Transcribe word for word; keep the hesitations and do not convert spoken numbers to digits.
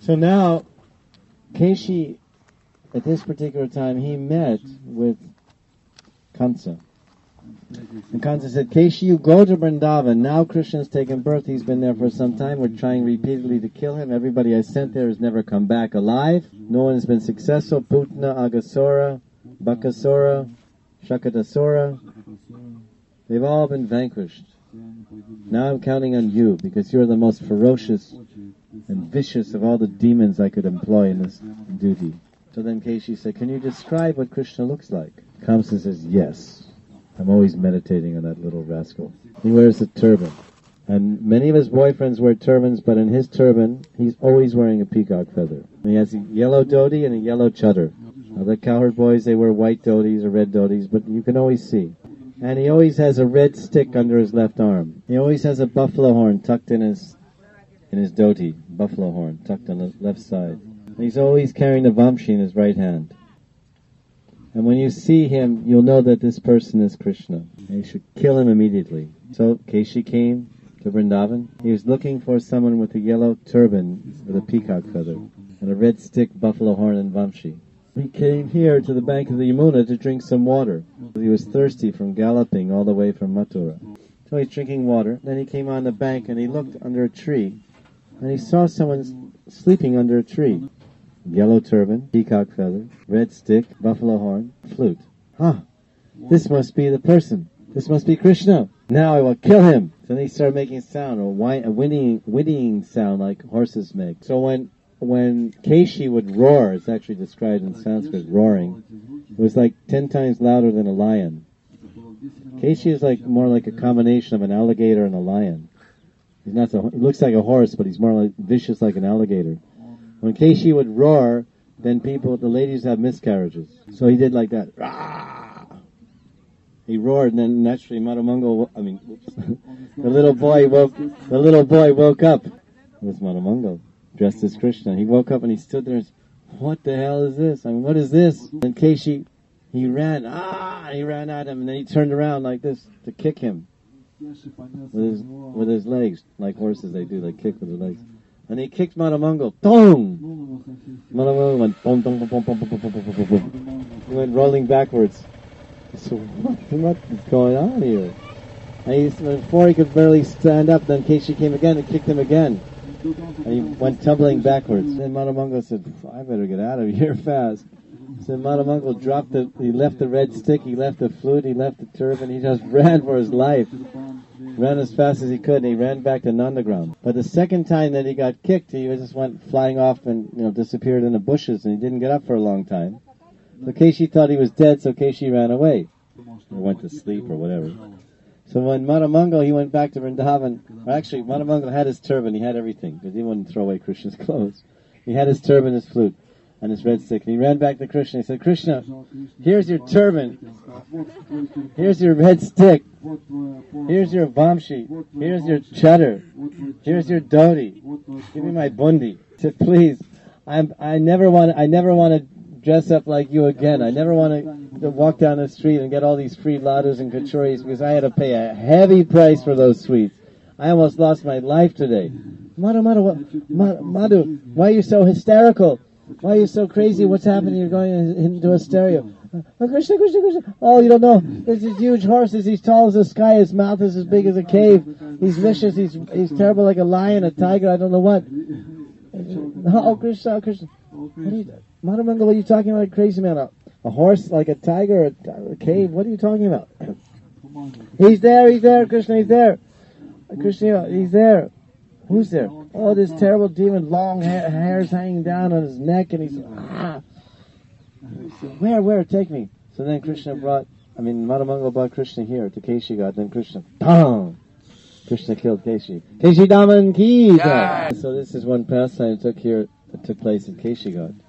So now, Keshi, at this particular time, he met with Kamsa. And Kamsa said, Keshi, you go to Vrindavan. Now Krishna's taken birth. He's been there for some time. We're trying repeatedly to kill him. Everybody I sent there has never come back alive. No one has been successful. Putana, Agasura, Bakasura, Shakatasura. They've all been vanquished. Now I'm counting on you, because you're the most ferocious and vicious of all the demons I could employ in this duty. So then Keshi said, can you describe what Krishna looks like? Kamsa says, yes. I'm always meditating on that little rascal. He wears a turban. And many of his boyfriends wear turbans, but in his turban, he's always wearing a peacock feather. And he has a yellow dhoti and a yellow chadar. Now the cowherd boys, they wear white dhotis or red dhotis, but you can always see. And he always has a red stick under his left arm. He always has a buffalo horn tucked in his in his dhoti, buffalo horn tucked on the left side. And he's always carrying the vamshi in his right hand. And when you see him, you'll know that this person is Krishna. And you should kill him immediately. So Keshi came to Vrindavan. He was looking for someone with a yellow turban with a peacock feather and a red stick, buffalo horn, and vamshi. He came here to the bank of the Yamuna to drink some water. He was thirsty from galloping all the way from Mathura. So he's drinking water. Then he came on the bank and he looked under a tree. And he saw someone sleeping under a tree. Yellow turban, peacock feather, red stick, buffalo horn, flute. Huh, this must be the person. This must be Krishna. Now I will kill him. So then he started making a sound, a, whine, a whinnying, whinnying sound like horses make. So when when Keshi would roar, it's actually described in Sanskrit, roaring, it was like ten times louder than a lion. Keshi is like more like a combination of an alligator and a lion. He's not so, he looks like a horse, but he's more like vicious like an alligator. When Keshi would roar, then people, the ladies have miscarriages. So he did like that. Rah! He roared, and then naturally Madhamangal, I mean, whoops, the little boy woke, the little boy woke up. It was Madhamangal, dressed as Krishna. He woke up and he stood there and said, what the hell is this? I mean, what is this? And Keshi, he ran, ah, he ran at him, and then he turned around like this to kick him with his, with his legs, like horses they do, they kick with their legs. And he kicked Madhamangal. Tong! Madhamangal went boom, boom, boom, boom, boom, boom, boom, boom, boom, boom. He went rolling backwards. So what, what is going on here? And he, before he could barely stand up, then Keshi came again and kicked him again. And he went tumbling backwards. Then Madhamangal said, I better get out of here fast. So Madhamangal dropped the, he left the red stick, he left the flute, he left the turban, he just ran for his life. Ran as fast as he could, and he ran back to Nandagram. But the second time that he got kicked, he just went flying off and, you know, disappeared in the bushes, and he didn't get up for a long time. So Keshi thought he was dead, so Keshi ran away. Or went to sleep or whatever. So when Madhamangal, he went back to Vrindavan, or actually, Madhamangal had his turban, he had everything, because he wouldn't throw away Krishna's clothes. He had his turban, his flute, and his red stick. And he ran back to Krishna. He said, Krishna, here's your turban. Here's your red stick. Here's your vamshi. Here's your chadar. Here's your dhoti. Give me my bundi. He said, please, I'm, I never want I never want to dress up like you again. I never want to, to walk down the street and get all these free ladus and kachoris, because I had to pay a heavy price for those sweets. I almost lost my life today. Madhu, Madhu, what, Madhu, why are you so hysterical? Why are you so crazy? What's happening? You're going into hysteria. Oh, Krishna, Krishna, Krishna. Oh, you don't know. There's these huge horses. He's tall as the sky. His mouth is as big as a cave. He's vicious. He's he's terrible like a lion, a tiger. I don't know what. Oh, Krishna, oh, Krishna. What are you, Madhamangal, what are you talking about, crazy man? A, a horse like a tiger, a, a cave? What are you talking about? He's there. He's there. Krishna, he's there. Krishna, he's there. Who's there? Oh, this terrible demon, long hair, hairs hanging down on his neck, and he's, ah. Where, where, take me. So then Krishna brought, I mean, Madhamangal brought Krishna here to Keshi God, then Krishna, bang! Krishna killed Keshi. Keshi Daman ki! So this is one pastime that took here, that took place at Keshi God.